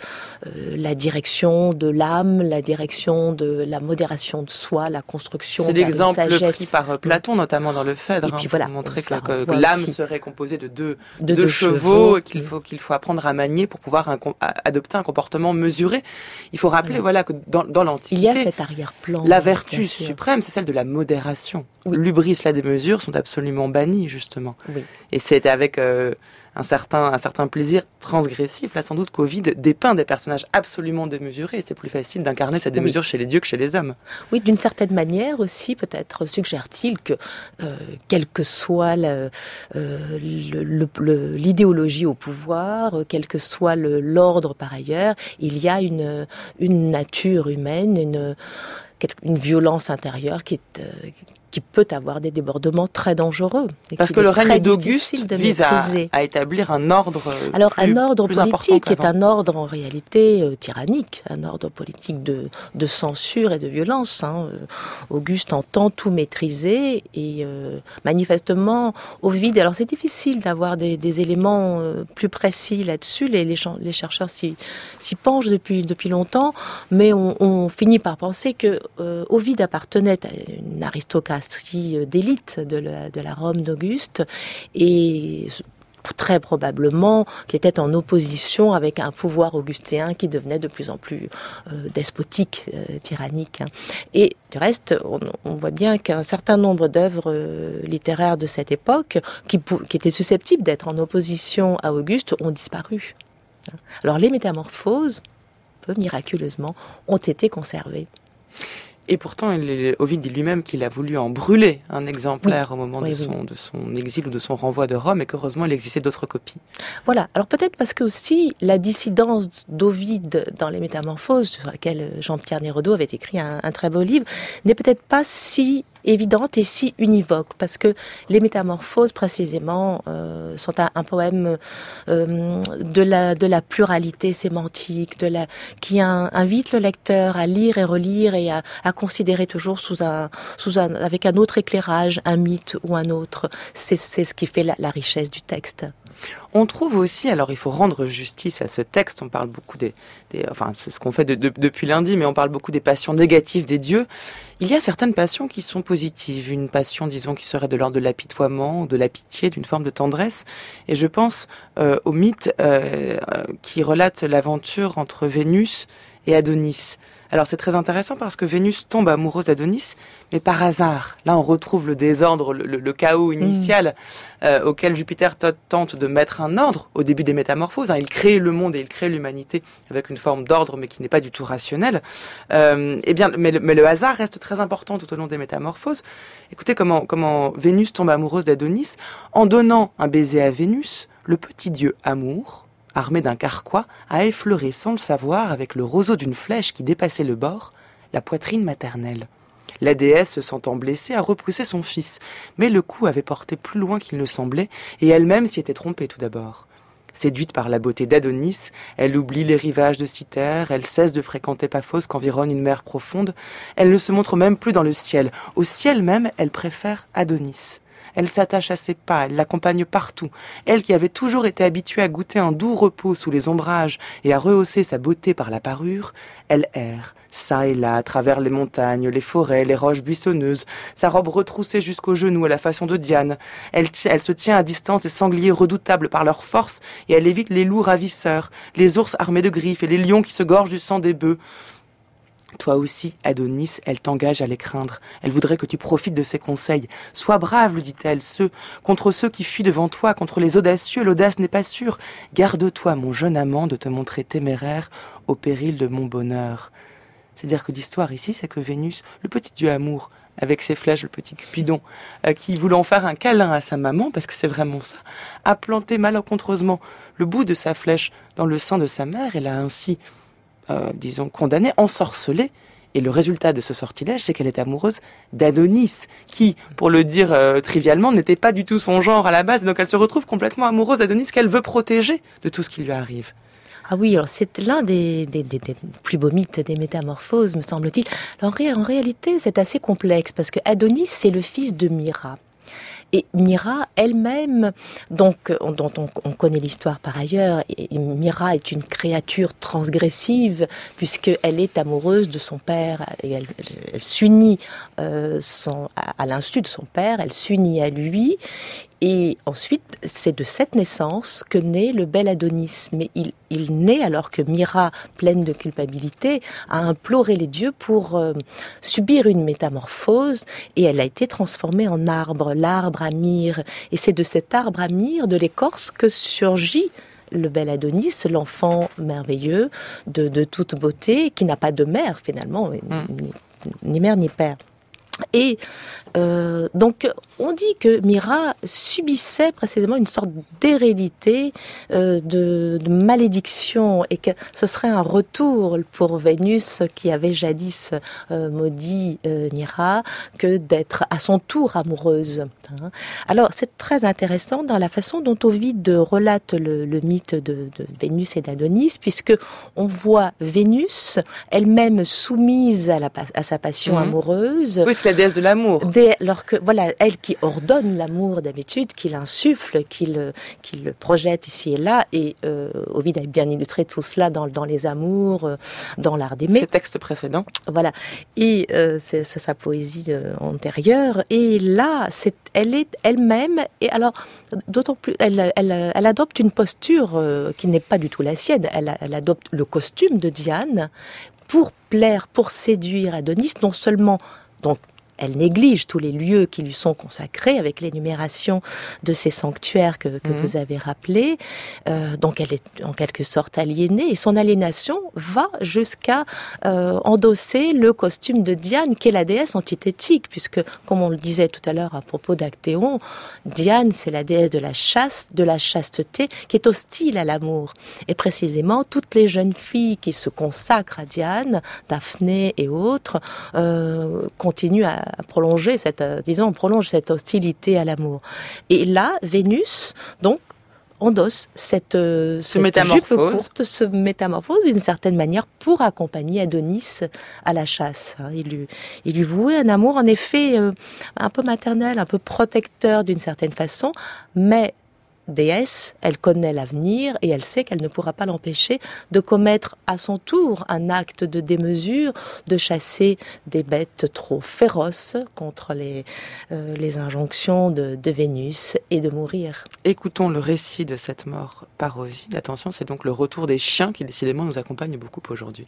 la direction de l'âme, la direction de la modération de soi, la construction. C'est l'exemple pris par Platon, notamment dans le Phèdre, et puis voilà, pour montrer que l'âme serait composée de deux chevaux. Qu'il faut apprendre à manier pour pouvoir adopter un comportement mesuré. Il faut rappeler que dans l'Antiquité, il y a cet arrière-plan. La vertu suprême, c'est celle de la modération. Oui. L'hubris, la démesure sont absolument bannis, justement. Oui. Et c'est avec un certain plaisir transgressif, là sans doute qu'Ovide dépeint des personnages absolument démesurés. C'est plus facile d'incarner cette démesure chez les dieux que chez les hommes. Oui, d'une certaine manière aussi, peut-être suggère-t-il que, quelle que soit l'idéologie au pouvoir, quel que soit l'ordre par ailleurs, il y a une nature humaine, une violence intérieure qui peut avoir des débordements très dangereux. Parce que le règne d'Auguste vise à établir un ordre un ordre politique est un ordre en réalité tyrannique, un ordre politique de censure et de violence. Auguste entend tout maîtriser et manifestement Ovide, alors c'est difficile d'avoir des éléments plus précis là-dessus, les chercheurs s'y penchent depuis longtemps, mais on finit par penser que Ovide appartenait à une aristocratie d'élite de la Rome d'Auguste et très probablement qui était en opposition avec un pouvoir augustéen qui devenait de plus en plus despotique, tyrannique. Et du reste, on voit bien qu'un certain nombre d'œuvres littéraires de cette époque qui étaient susceptibles d'être en opposition à Auguste ont disparu. Alors les Métamorphoses, peu miraculeusement, ont été conservées. Et pourtant, Ovide dit lui-même qu'il a voulu en brûler un exemplaire au moment de son exil ou de son renvoi de Rome, et qu'heureusement, il existait d'autres copies. Voilà. Alors peut-être parce que aussi la dissidence d'Ovide dans les Métamorphoses, sur laquelle Jean-Pierre Néraudot avait écrit un très beau livre, n'est peut-être pas si évidente et si univoque, parce que les Métamorphoses précisément sont un poème de la pluralité sémantique, qui invite le lecteur à lire et relire et à considérer toujours avec un autre éclairage un mythe ou un autre. C'est ce qui fait la richesse du texte. On trouve aussi, alors il faut rendre justice à ce texte, on parle beaucoup enfin c'est ce qu'on fait depuis lundi, mais on parle beaucoup des passions négatives des dieux. Il y a certaines passions qui sont positives, une passion disons qui serait de l'ordre de l'apitoiement, de la pitié, d'une forme de tendresse, et je pense au mythe qui relate l'aventure entre Vénus et Adonis. Alors c'est très intéressant parce que Vénus tombe amoureuse d'Adonis, mais par hasard. Là on retrouve le désordre, le chaos initial auquel Jupiter tente de mettre un ordre au début des Métamorphoses. Il crée le monde et il crée l'humanité avec une forme d'ordre mais qui n'est pas du tout rationnelle. Mais le hasard reste très important tout au long des Métamorphoses. Écoutez comment Vénus tombe amoureuse d'Adonis en donnant un baiser à Vénus, le petit dieu Amour, armé d'un carquois, a effleuré sans le savoir, avec le roseau d'une flèche qui dépassait le bord, la poitrine maternelle. La déesse, se sentant blessée, a repoussé son fils, mais le coup avait porté plus loin qu'il ne semblait, et elle-même s'y était trompée tout d'abord. Séduite par la beauté d'Adonis, elle oublie les rivages de Cythère, elle cesse de fréquenter Paphos qu'environne une mer profonde, elle ne se montre même plus dans le ciel. Au ciel même, elle préfère Adonis. Elle s'attache à ses pas, elle l'accompagne partout. Elle qui avait toujours été habituée à goûter un doux repos sous les ombrages et à rehausser sa beauté par la parure, elle erre, çà et là, à travers les montagnes, les forêts, les roches buissonneuses, sa robe retroussée jusqu'aux genoux à la façon de Diane. Elle se tient à distance des sangliers redoutables par leur force et elle évite les loups ravisseurs, les ours armés de griffes et les lions qui se gorgent du sang des bœufs. Toi aussi, Adonis, elle t'engage à les craindre. Elle voudrait que tu profites de ses conseils. Sois brave, lui dit-elle, contre ceux qui fuient devant toi, contre les audacieux, l'audace n'est pas sûre. Garde-toi, mon jeune amant, de te montrer téméraire au péril de mon bonheur. C'est-à-dire que l'histoire ici, c'est que Vénus, le petit dieu amour, avec ses flèches, le petit Cupidon, qui voulant faire un câlin à sa maman, parce que c'est vraiment ça, a planté malencontreusement le bout de sa flèche dans le sein de sa mère et l'a ainsi condamnée, ensorcelée. Et le résultat de ce sortilège, c'est qu'elle est amoureuse d'Adonis, qui, pour le dire trivialement, n'était pas du tout son genre à la base. Donc elle se retrouve complètement amoureuse d'Adonis qu'elle veut protéger de tout ce qui lui arrive. Ah oui, alors c'est l'un des plus beaux mythes des métamorphoses, me semble-t-il. Alors, en réalité, c'est assez complexe, parce que Adonis, c'est le fils de Mira. Et Mira elle-même, dont on connaît l'histoire par ailleurs, et Mira est une créature transgressive puisqu'elle est amoureuse de son père et elle s'unit à l'insu de son père, elle s'unit à lui. Et ensuite, c'est de cette naissance que naît le bel Adonis. Mais il naît alors que Mira, pleine de culpabilité, a imploré les dieux pour subir une métamorphose et elle a été transformée en arbre, l'arbre à myrrhe. Et c'est de cet arbre à myrrhe, de l'écorce, que surgit le bel Adonis, l'enfant merveilleux de toute beauté, qui n'a pas de mère finalement, ni mère ni père. Et donc, on dit que Mira subissait précisément une sorte d'hérédité, de malédiction, et que ce serait un retour pour Vénus, qui avait jadis maudit Mira, que d'être à son tour amoureuse. Alors, c'est très intéressant dans la façon dont Ovide relate le mythe de Vénus et d'Adonis, puisque on voit Vénus elle-même soumise à sa passion amoureuse. Oui, c'est la déesse de l'amour. Alors que, voilà, elle qui ordonne l'amour d'habitude, qui l'insuffle, qui le projette ici et là, et Ovide a bien illustré tout cela dans les amours, dans l'art d'aimer. Ses textes précédents. Voilà. Et c'est sa poésie antérieure. Et là, elle est elle-même, et alors, d'autant plus, elle adopte une posture qui n'est pas du tout la sienne. Elle adopte le costume de Diane pour plaire, pour séduire Adonis, non seulement, donc, elle néglige tous les lieux qui lui sont consacrés avec l'énumération de ces sanctuaires que vous avez rappelés. Donc elle est en quelque sorte aliénée et son aliénation va jusqu'à endosser le costume de Diane qui est la déesse antithétique puisque, comme on le disait tout à l'heure à propos d'Actéon, Diane c'est la déesse de la chasse, de la chasteté qui est hostile à l'amour. Et précisément toutes les jeunes filles qui se consacrent à Diane, Daphné et autres, continuent à prolonger on prolonge cette hostilité à l'amour. Et là, Vénus, donc, endosse cette jupe courte, se métamorphose d'une certaine manière pour accompagner Adonis à la chasse. Il lui vouait un amour, en effet, un peu maternel, un peu protecteur d'une certaine façon, mais déesse, elle connaît l'avenir et elle sait qu'elle ne pourra pas l'empêcher de commettre à son tour un acte de démesure, de chasser des bêtes trop féroces contre les injonctions de Vénus et de mourir. Écoutons le récit de cette mort par Ovide. Attention, c'est donc le retour des chiens qui décidément nous accompagne beaucoup aujourd'hui.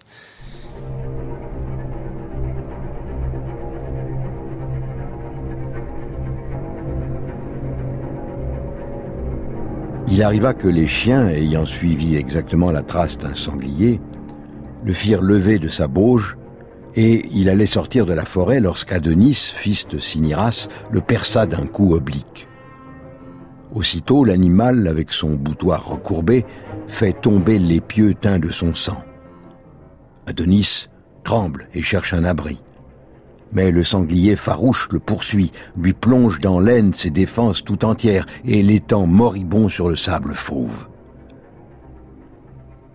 Il arriva que les chiens, ayant suivi exactement la trace d'un sanglier, le firent lever de sa bauge, et il allait sortir de la forêt lorsqu'Adonis, fils de Cinyras, le perça d'un coup oblique. Aussitôt, l'animal, avec son boutoir recourbé, fait tomber l'épieu teint de son sang. Adonis tremble et cherche un abri. Mais le sanglier farouche le poursuit, lui plonge dans l'aine ses défenses tout entières et l'étend moribond sur le sable fauve.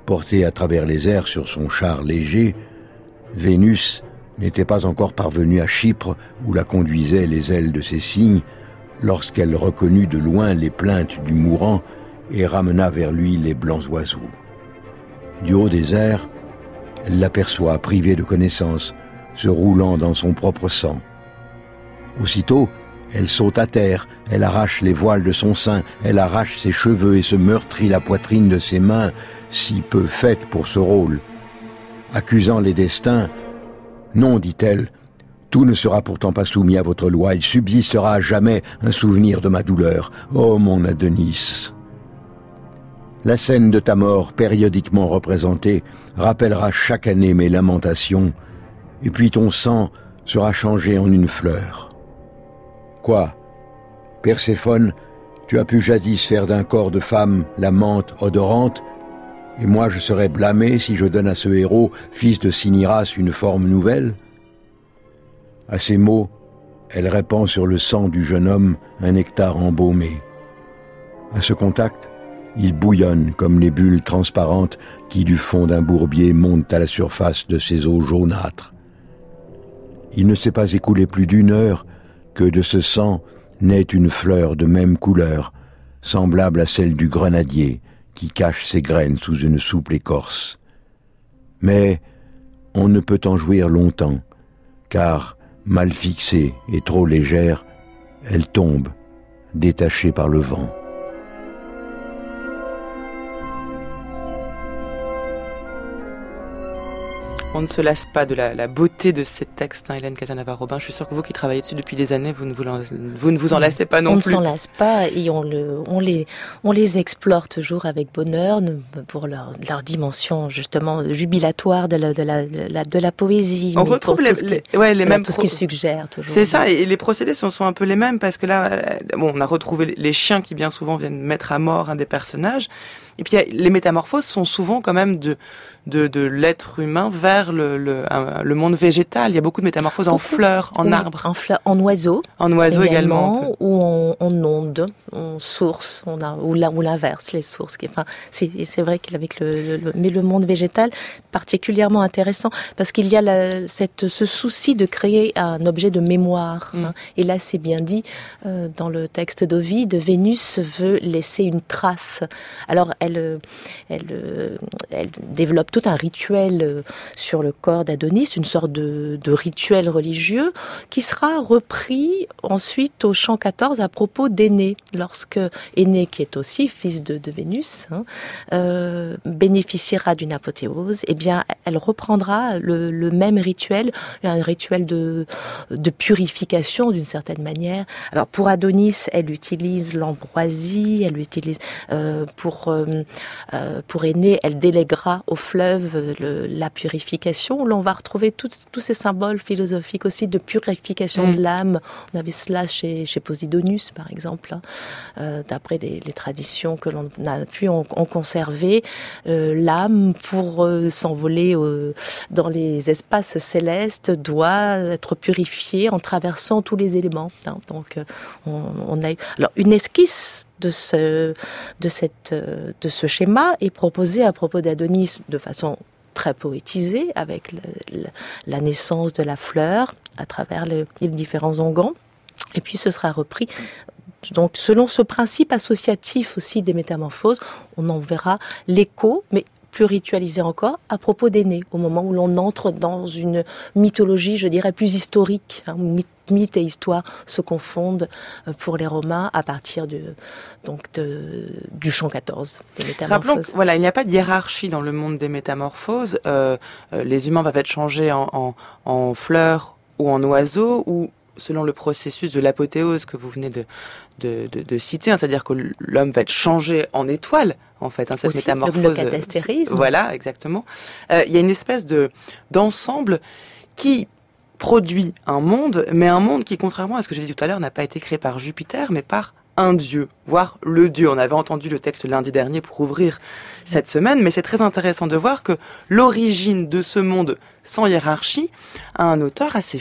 portée à travers les airs sur son char léger, Vénus n'était pas encore parvenue à Chypre où la conduisaient les ailes de ses cygnes lorsqu'elle reconnut de loin les plaintes du mourant et ramena vers lui les blancs oiseaux. Du haut des airs, elle l'aperçoit privé de connaissance, se roulant dans son propre sang. Aussitôt, elle saute à terre, elle arrache les voiles de son sein, elle arrache ses cheveux et se meurtrit la poitrine de ses mains, si peu faites pour ce rôle. Accusant les destins, « Non, dit-elle, tout ne sera pourtant pas soumis à votre loi, il subsistera à jamais un souvenir de ma douleur. Oh, mon Adonis !» La scène de ta mort, périodiquement représentée, rappellera chaque année mes lamentations, et puis ton sang sera changé en une fleur. Quoi, Perséphone, tu as pu jadis faire d'un corps de femme la menthe odorante, et moi je serais blâmé si je donne à ce héros, fils de Cinyras, une forme nouvelle? À ces mots, elle répand sur le sang du jeune homme un nectar embaumé. À ce contact, il bouillonne comme les bulles transparentes qui du fond d'un bourbier montent à la surface de ces eaux jaunâtres. Il ne s'est pas écoulé plus d'1 heure que de ce sang naît une fleur de même couleur, semblable à celle du grenadier qui cache ses graines sous une souple écorce. Mais on ne peut en jouir longtemps, car, mal fixée et trop légère, elle tombe, détachée par le vent. On ne se lasse pas de la beauté de ces textes, Hélène Casanova-Robin. Je suis sûre que vous qui travaillez dessus depuis des années, vous ne vous en lassez pas non plus. On ne s'en lasse pas et on les explore toujours avec bonheur pour leur dimension justement jubilatoire de la poésie. On retrouve les mêmes tout ce qui suggère toujours. C'est ça, et les procédés sont un peu les mêmes parce que là, on a retrouvé les chiens qui bien souvent viennent mettre à mort un des personnages. Et puis les métamorphoses sont souvent quand même de l'être humain vers le monde végétal. Il y a beaucoup de métamorphoses en fleurs, en arbres. En oiseaux. En oiseaux également. Ou en ondes, en sources, ou l'inverse, les sources. Enfin, c'est vrai qu'avec mais le monde végétal, particulièrement intéressant, parce qu'il y a ce souci de créer un objet de mémoire. Hein. Et là, c'est bien dit, dans le texte d'Ovide, Vénus veut laisser une trace. Alors, elle développe tout un rituel sur le corps d'Adonis, une sorte de rituel religieux qui sera repris ensuite au chant 14 à propos d'Énée, lorsque Énée, qui est aussi fils de Vénus, bénéficiera d'une apothéose, eh bien, elle reprendra le même rituel, un rituel de purification d'une certaine manière. Alors pour Adonis, elle utilise l'ambroisie, elle utilise pour Énée, elle déléguera au fleuve la purification. Là, on va retrouver tous ces symboles philosophiques aussi de purification de l'âme. On avait cela chez Posidonius, par exemple, d'après les traditions que l'on a pu en conserver. L'âme, pour s'envoler dans les espaces célestes, doit être purifiée en traversant tous les éléments. Hein. Donc, on a eu alors une esquisse de ce schéma est proposé à propos d'Adonis de façon très poétisée, avec la naissance de la fleur à travers les différents onguents. Et puis ce sera repris. Donc selon ce principe associatif aussi des métamorphoses, on en verra l'écho, mais plus ritualisé encore, à propos d'Énée, au moment où l'on entre dans une mythologie, je dirais, plus historique, hein, mythe et histoire se confondent pour les Romains à partir du chant 14 des métamorphoses. Rappelons que, voilà, il n'y a pas de hiérarchie dans le monde des métamorphoses. Les humains peuvent être changés en fleurs ou en oiseaux, ou selon le processus de l'apothéose que vous venez de citer, hein, c'est-à-dire que l'homme va être changé en étoile, en fait, hein, cette aussi, métamorphose. Le catastérisme. Voilà, exactement. Il y a une espèce d'ensemble qui produit un monde, mais un monde qui, contrairement à ce que j'ai dit tout à l'heure, n'a pas été créé par Jupiter, mais par un dieu, voire le dieu. On avait entendu le texte lundi dernier pour ouvrir cette semaine, mais c'est très intéressant de voir que l'origine de ce monde sans hiérarchie a un auteur assez flou,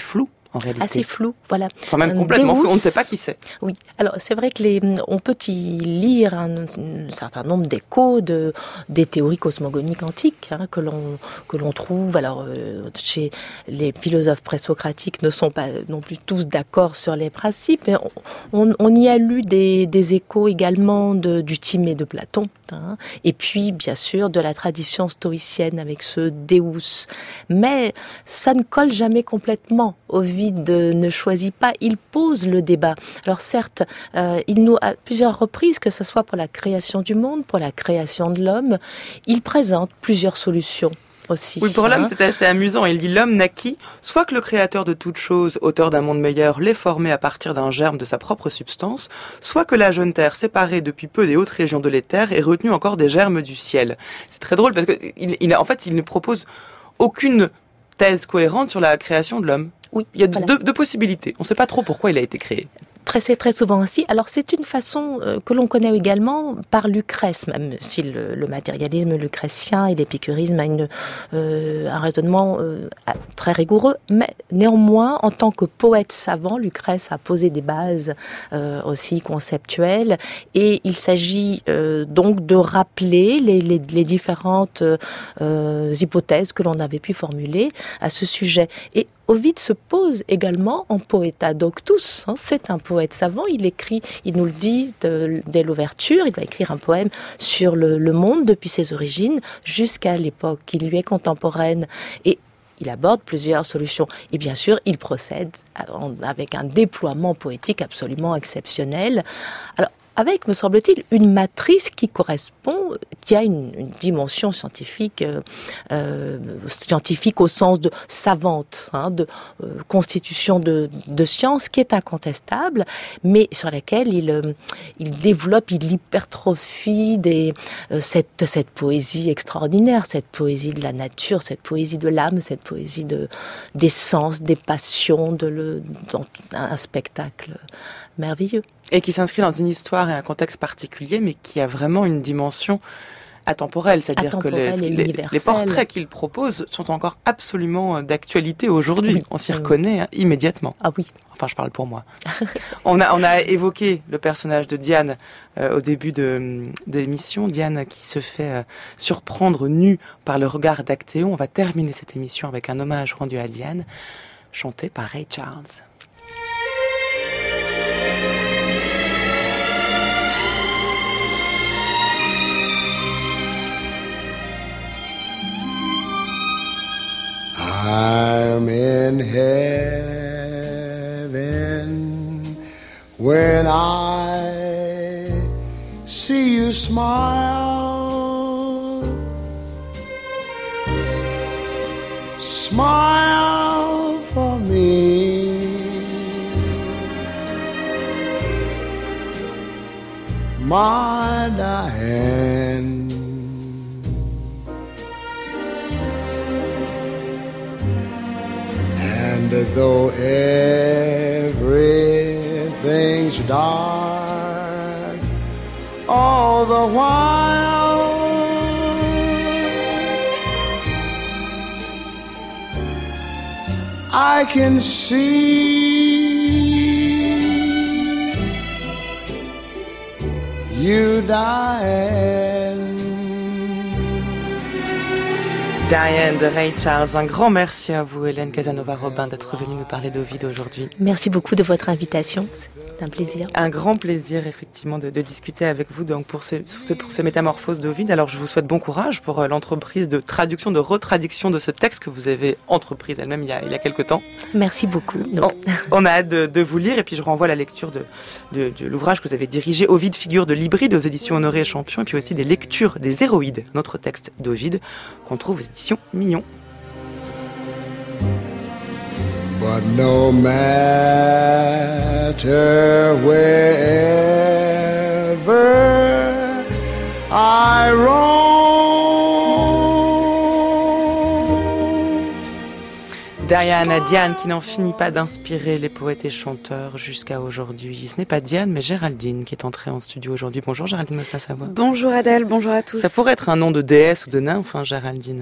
en réalité. Assez flou, voilà. Quand même complètement Deus, flou, on ne sait pas qui c'est. Oui, alors c'est vrai que on peut y lire un certain nombre d'échos des théories cosmogoniques antiques que l'on trouve. Alors chez les philosophes présocratiques ne sont pas non plus tous d'accord sur les principes, mais on y a lu des échos également du Timée de Platon, et puis bien sûr de la tradition stoïcienne avec ce Deus. Mais ça ne colle jamais complètement. Ovide ne choisit pas, il pose le débat. Alors certes, il nous, à plusieurs reprises, que ce soit pour la création du monde, pour la création de l'homme, il présente plusieurs solutions. Aussi, oui, pour l'homme, c'est assez amusant. Il dit: l'homme naquit, soit que le créateur de toute chose, auteur d'un monde meilleur, l'ait formé à partir d'un germe de sa propre substance, soit que la jeune terre, séparée depuis peu des hautes régions de l'éther, ait retenu encore des germes du ciel. C'est très drôle parce que en fait, il ne propose aucune thèse cohérente sur la création de l'homme. Oui, il y a deux possibilités. On ne sait pas trop pourquoi il a été créé. C'est très souvent ainsi. Alors c'est une façon que l'on connaît également par Lucrèce, même si le matérialisme lucrétien et l'épicurisme a un raisonnement très rigoureux, mais néanmoins, en tant que poète savant, Lucrèce a posé des bases aussi conceptuelles, et il s'agit donc de rappeler les différentes hypothèses que l'on avait pu formuler à ce sujet. Et Ovide se pose également en poeta doctus. C'est un poète savant, il écrit, il nous le dit dès l'ouverture, il va écrire un poème sur le monde depuis ses origines jusqu'à l'époque qui lui est contemporaine. Et il aborde plusieurs solutions. Et bien sûr, il procède avec un déploiement poétique absolument exceptionnel. Alors, avec, me semble-t-il, une matrice qui a une dimension scientifique, scientifique au sens de savante, de constitution de science, qui est incontestable, mais sur laquelle il développe, il hypertrophie cette poésie extraordinaire, cette poésie de la nature, cette poésie de l'âme, cette poésie des sens, des passions, dans un spectacle merveilleux. Et qui s'inscrit dans une histoire et un contexte particulier, mais qui a vraiment une dimension atemporelle. C'est-à-dire que les portraits qu'il propose sont encore absolument d'actualité aujourd'hui. Oui. On s'y reconnaît immédiatement. Ah oui. Enfin, je parle pour moi. on a évoqué le personnage de Diane au début de l'émission. Diane qui se fait surprendre nue par le regard d'Actéon. On va terminer cette émission avec un hommage rendu à Diane, chanté par Ray Charles. I'm in heaven when I see you smile, smile for me, my Diane. And though everything's dark all the while, I can see you, Diane. Diane de Ray Charles. Un grand merci à vous, Hélène Casanova-Robin, d'être venue nous parler d'Ovide aujourd'hui. Merci beaucoup de votre invitation. C'est un plaisir. Un grand plaisir, effectivement, de discuter avec vous donc pour ces métamorphoses d'Ovide. Alors, je vous souhaite bon courage pour l'entreprise de traduction, de retraduction de ce texte que vous avez entreprise elle-même il y a quelque temps. Merci beaucoup. On a hâte de vous lire, et puis je renvoie à la lecture de l'ouvrage que vous avez dirigé, Ovide, figure de l'hybride, aux éditions Honoré et Champion, et puis aussi des lectures des héroïdes, notre texte d'Ovide, qu'on trouve aux éditions Millon. But no matter wherever I roam. Diane qui n'en finit pas d'inspirer les poètes et chanteurs jusqu'à aujourd'hui. Ce n'est pas Diane, mais Géraldine qui est entrée en studio aujourd'hui. Bonjour Géraldine Mosla-Savoie. Bonjour Adèle, bonjour à tous. Ça pourrait être un nom de déesse ou de nymphe, Géraldine.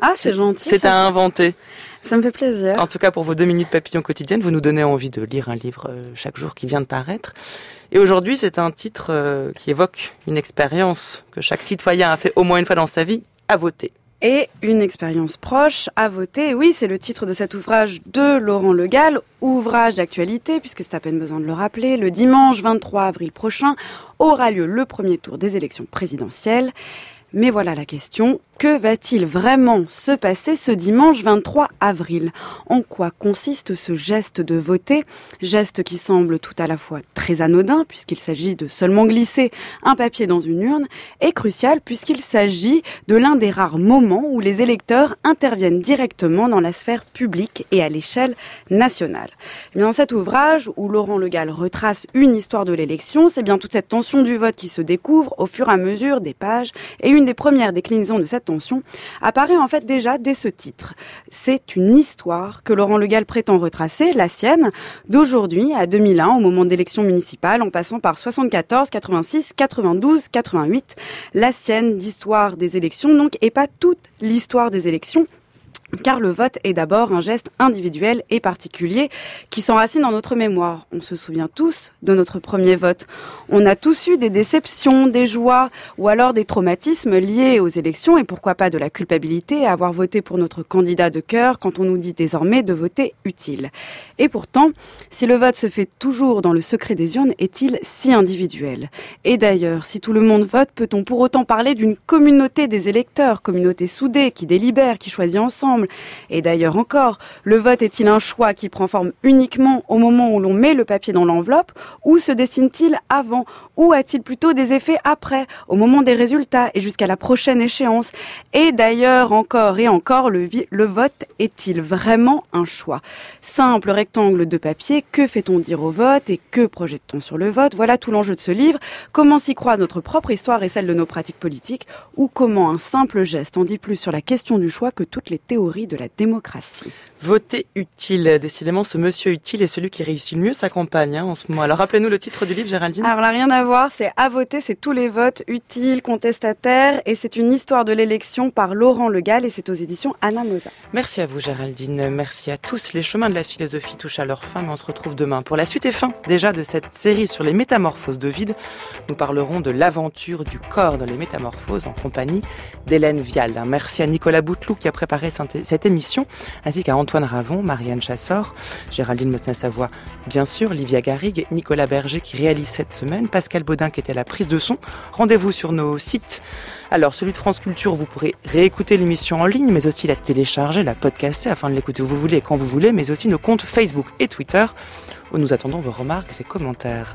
Ah, c'est gentil. C'est à inventer. Ça me fait plaisir. En tout cas, pour vos 2 minutes papillons quotidiennes, vous nous donnez envie de lire un livre chaque jour qui vient de paraître. Et aujourd'hui, c'est un titre qui évoque une expérience que chaque citoyen a fait au moins une fois dans sa vie, à voter. Et une expérience proche à voter. Oui, c'est le titre de cet ouvrage de Laurent Le Gall, ouvrage d'actualité, puisque c'est à peine besoin de le rappeler. Le dimanche 23 avril prochain aura lieu le premier tour des élections présidentielles. Mais voilà la question, que va-t-il vraiment se passer ce dimanche 23 avril ? En quoi consiste ce geste de voter ? Geste qui semble tout à la fois très anodin, puisqu'il s'agit de seulement glisser un papier dans une urne, et crucial, puisqu'il s'agit de l'un des rares moments où les électeurs interviennent directement dans la sphère publique et à l'échelle nationale. Et bien dans cet ouvrage, où Laurent Le Gall retrace une histoire de l'élection, c'est bien toute cette tension du vote qui se découvre au fur et à mesure des pages, et une des premières déclinaisons de cette tension apparaît en fait déjà dès ce titre. C'est une histoire que Laurent Le Gall prétend retracer, la sienne, d'aujourd'hui à 2001 au moment d'élections municipales en passant par 74, 86, 92, 88. La sienne d'histoire des élections donc et pas toute l'histoire des élections. Car le vote est d'abord un geste individuel et particulier qui s'enracine dans notre mémoire. On se souvient tous de notre premier vote. On a tous eu des déceptions, des joies ou alors des traumatismes liés aux élections et pourquoi pas de la culpabilité à avoir voté pour notre candidat de cœur quand on nous dit désormais de voter utile. Et pourtant, si le vote se fait toujours dans le secret des urnes, est-il si individuel ? Et d'ailleurs, si tout le monde vote, peut-on pour autant parler d'une communauté des électeurs, communauté soudée qui délibère, qui choisit ensemble ? Et d'ailleurs encore, le vote est-il un choix qui prend forme uniquement au moment où l'on met le papier dans l'enveloppe ou se dessine-t-il avant ou a-t-il plutôt des effets après, au moment des résultats et jusqu'à la prochaine échéance ? Et d'ailleurs encore et encore, le vote est-il vraiment un choix ? Simple rectangle de papier, que fait-on dire au vote et que projette-t-on sur le vote ? Voilà tout l'enjeu de ce livre. Comment s'y croise notre propre histoire et celle de nos pratiques politiques ou comment un simple geste en dit plus sur la question du choix que toutes les théories de la démocratie. Voter utile. Décidément, ce monsieur utile est celui qui réussit le mieux sa campagne en ce moment. Alors, rappelez-nous le titre du livre, Géraldine. Alors là, rien à voir, c'est à voter, c'est tous les votes utiles, contestataires, et c'est une histoire de l'élection par Laurent Le Gall, et c'est aux éditions Anna Mosa. Merci à vous, Géraldine. Merci à tous. Les chemins de la philosophie touchent à leur fin, mais on se retrouve demain pour la suite et fin, déjà, de cette série sur les métamorphoses d'Ovide. Nous parlerons de l'aventure du corps dans les métamorphoses en compagnie d'Hélène Vial. Merci à Nicolas Bouteloup qui a préparé cette émission, ainsi qu'à Antoine Ravon, Marianne Chassor, Géraldine Mosna-Savoie, bien sûr, Livia Garrigue, Nicolas Berger qui réalise cette semaine, Pascal Baudin qui était à la prise de son. Rendez-vous sur nos sites. Alors, celui de France Culture, vous pourrez réécouter l'émission en ligne, mais aussi la télécharger, la podcaster, afin de l'écouter où vous voulez et quand vous voulez, mais aussi nos comptes Facebook et Twitter, où nous attendons vos remarques et commentaires.